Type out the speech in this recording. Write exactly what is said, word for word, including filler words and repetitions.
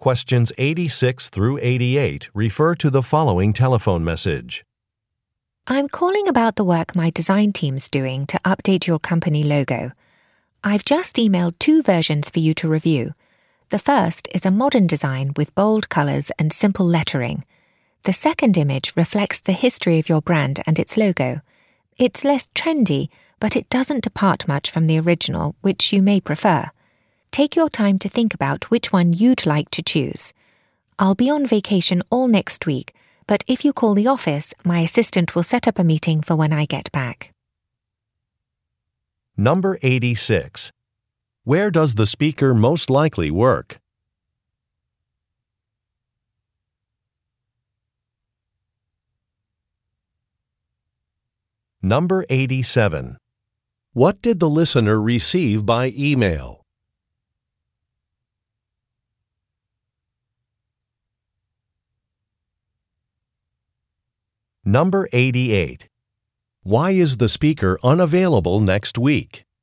Questions eighty-six through eighty-eight refer to the following telephone message. I'm calling about the work my design team's doing to update your company logo. I've just emailed two versions for you to review. The first is a modern design with bold colours and simple lettering. The second image reflects the history of your brand and its logo. It's less trendy, but it doesn't depart much from the original, which you may prefer. Take your time to think about which one you'd like to choose. I'll be on vacation all next week, but if you call the office, my assistant will set up a meeting for when I get back. Number eighty-six. Where does the speaker most likely work? Number eighty-seven. What did the listener receive by email? Number eighty-eight. Why is the speaker unavailable next week?